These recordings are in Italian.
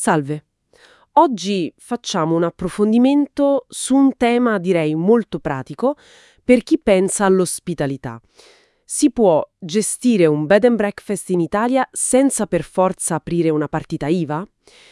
Salve. Oggi facciamo un approfondimento su un tema, direi, molto pratico per chi pensa all'ospitalità. Si può gestire un bed and breakfast in Italia senza per forza aprire una partita IVA?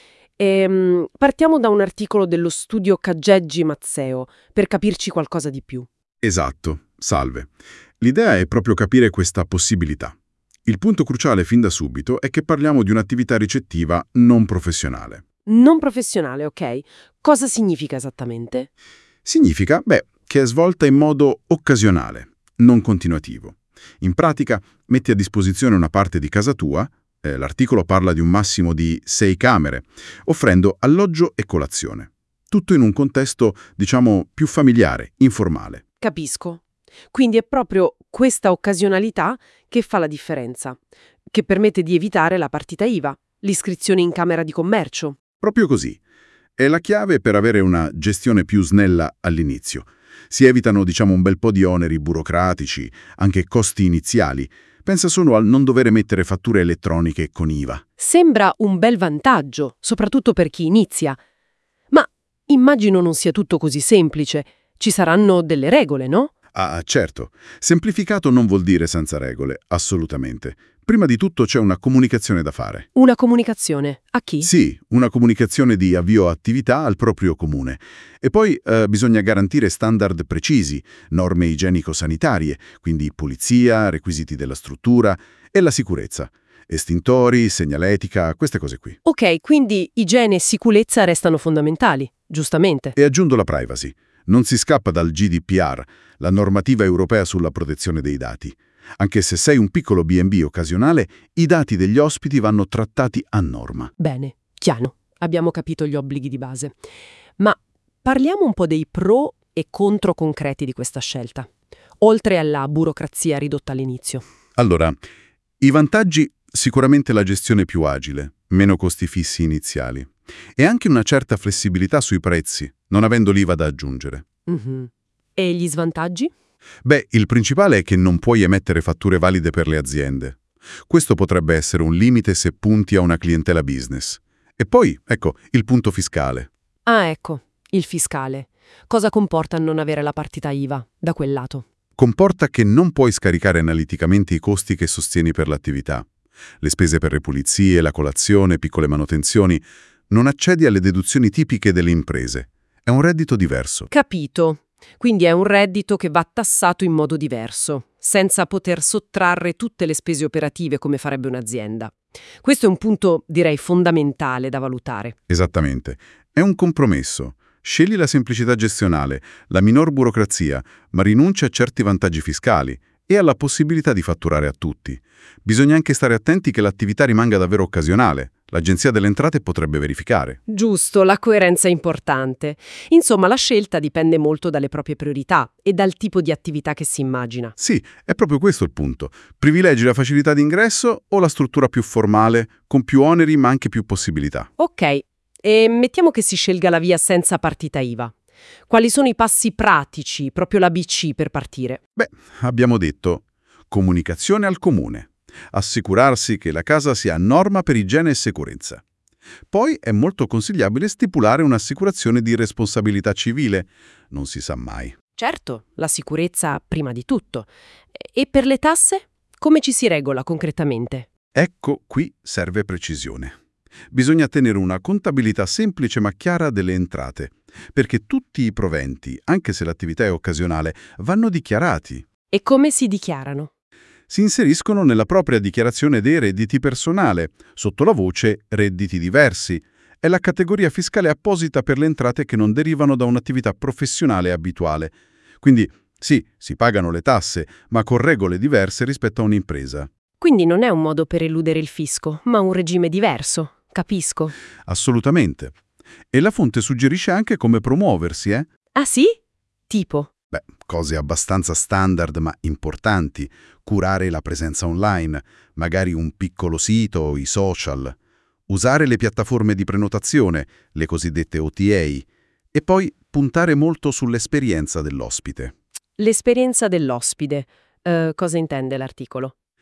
Partiamo da un articolo dello studio Caggeggi Mazzeo per capirci qualcosa di più. Esatto, salve. L'idea è proprio capire questa possibilità. Il punto cruciale fin da subito è che parliamo di un'attività ricettiva non professionale. Non professionale, ok? Cosa significa esattamente? Significa, che è svolta in modo occasionale, non continuativo. In pratica, metti a disposizione una parte di casa tua, l'articolo parla di un massimo di 6 camere, offrendo alloggio e colazione. Tutto in un contesto, diciamo, più familiare, informale. Capisco. Quindi è proprio questa occasionalità che fa la differenza, che permette di evitare la partita IVA, l'iscrizione in Camera di Commercio. Proprio così. È la chiave per avere una gestione più snella all'inizio. Si evitano, diciamo, un bel po' di oneri burocratici, anche costi iniziali. Pensa solo al non dover mettere fatture elettroniche con IVA. Sembra un bel vantaggio, soprattutto per chi inizia. Ma immagino non sia tutto così semplice. Ci saranno delle regole, no? Ah, certo. Semplificato non vuol dire senza regole, assolutamente. Prima di tutto c'è una comunicazione da fare. Una comunicazione. A chi? Sì, una comunicazione di avvio attività al proprio comune. E poi bisogna garantire standard precisi, norme igienico-sanitarie, quindi pulizia, requisiti della struttura e la sicurezza. Estintori, segnaletica, queste cose qui. Ok, quindi igiene e sicurezza restano fondamentali, giustamente. E aggiungo la privacy. Non si scappa dal GDPR, la normativa europea sulla protezione dei dati. Anche se sei un piccolo B&B occasionale, i dati degli ospiti vanno trattati a norma. Bene, chiaro. Abbiamo capito gli obblighi di base. Ma parliamo un po' dei pro e contro concreti di questa scelta, oltre alla burocrazia ridotta all'inizio. Allora, i vantaggi: sicuramente la gestione più agile, meno costi fissi iniziali e anche una certa flessibilità sui prezzi, non avendo l'IVA da aggiungere. Mhm. E gli svantaggi? Il principale è che non puoi emettere fatture valide per le aziende. Questo potrebbe essere un limite se punti a una clientela business. E poi, ecco, il punto fiscale. Ah, ecco, il fiscale. Cosa comporta non avere la partita IVA da quel lato? Comporta che non puoi scaricare analiticamente i costi che sostieni per l'attività. Le spese per le pulizie, la colazione, piccole manutenzioni. Non accedi alle deduzioni tipiche delle imprese. È un reddito diverso. Capito. Quindi è un reddito che va tassato in modo diverso, senza poter sottrarre tutte le spese operative come farebbe un'azienda. Questo è un punto, direi, fondamentale da valutare. Esattamente. È un compromesso. Scegli la semplicità gestionale, la minor burocrazia, ma rinuncia a certi vantaggi fiscali e alla possibilità di fatturare a tutti. Bisogna anche stare attenti che l'attività rimanga davvero occasionale. L'Agenzia delle Entrate potrebbe verificare. Giusto, la coerenza è importante. Insomma, la scelta dipende molto dalle proprie priorità e dal tipo di attività che si immagina. Sì, è proprio questo il punto. Privilegi la facilità d'ingresso o la struttura più formale, con più oneri ma anche più possibilità? Ok, e mettiamo che si scelga la via senza partita IVA. Quali sono i passi pratici, proprio l'ABC per partire? Abbiamo detto comunicazione al comune. Assicurarsi che la casa sia a norma per igiene e sicurezza. Poi è molto consigliabile stipulare un'assicurazione di responsabilità civile. Non si sa mai. Certo, la sicurezza prima di tutto. E per le tasse? Come ci si regola concretamente? Ecco, qui serve precisione. Bisogna tenere una contabilità semplice ma chiara delle entrate, perché tutti i proventi, anche se l'attività è occasionale, vanno dichiarati. E come si dichiarano? Si inseriscono nella propria dichiarazione dei redditi personale, sotto la voce redditi diversi. È la categoria fiscale apposita per le entrate che non derivano da un'attività professionale abituale. Quindi, sì, si pagano le tasse, ma con regole diverse rispetto a un'impresa. Quindi non è un modo per eludere il fisco, ma un regime diverso. Capisco. Assolutamente. E la fonte suggerisce anche come promuoversi, Ah sì? Tipo? Cose abbastanza standard ma importanti. Curare la presenza online, magari un piccolo sito, i social. Usare le piattaforme di prenotazione, le cosiddette OTA. E poi puntare molto sull'esperienza dell'ospite. L'esperienza dell'ospite. Cosa intende l'articolo?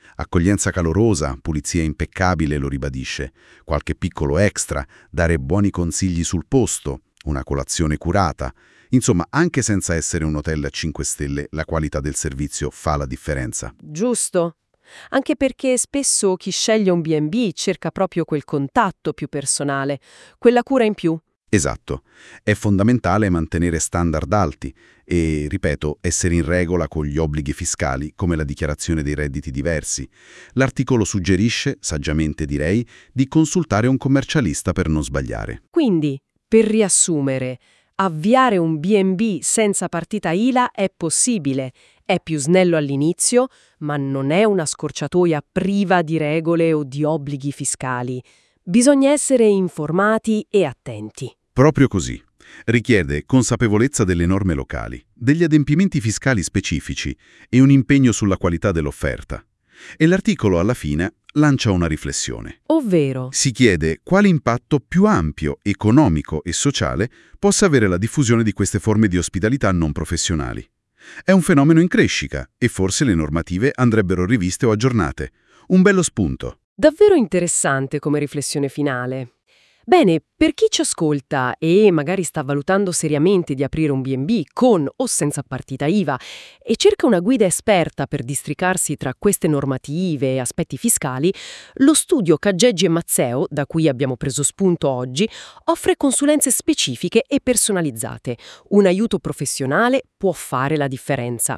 Accoglienza calorosa, pulizia impeccabile, lo ribadisce, qualche piccolo extra, dare buoni consigli sul posto, una colazione curata. Insomma, anche senza essere un hotel a 5 stelle, la qualità del servizio fa la differenza. Giusto. Anche perché spesso chi sceglie un B&B cerca proprio quel contatto più personale, quella cura in più. Esatto. È fondamentale mantenere standard alti e, ripeto, essere in regola con gli obblighi fiscali come la dichiarazione dei redditi diversi. L'articolo suggerisce, saggiamente direi, di consultare un commercialista per non sbagliare. Quindi, per riassumere, avviare un B&B senza partita ILA è possibile, è più snello all'inizio, ma non è una scorciatoia priva di regole o di obblighi fiscali. Bisogna essere informati e attenti. Proprio così. Richiede consapevolezza delle norme locali, degli adempimenti fiscali specifici e un impegno sulla qualità dell'offerta. E l'articolo, alla fine, lancia una riflessione. Ovvero, Si chiede quale impatto più ampio, economico e sociale possa avere la diffusione di queste forme di ospitalità non professionali. È un fenomeno in crescita e forse le normative andrebbero riviste o aggiornate. Un bello spunto. davvero interessante come riflessione finale. Bene, per chi ci ascolta e magari sta valutando seriamente di aprire un B&B con o senza partita IVA e cerca una guida esperta per districarsi tra queste normative e aspetti fiscali, lo studio Caggeggi e Mazzeo, da cui abbiamo preso spunto oggi, offre consulenze specifiche e personalizzate. Un aiuto professionale può fare la differenza.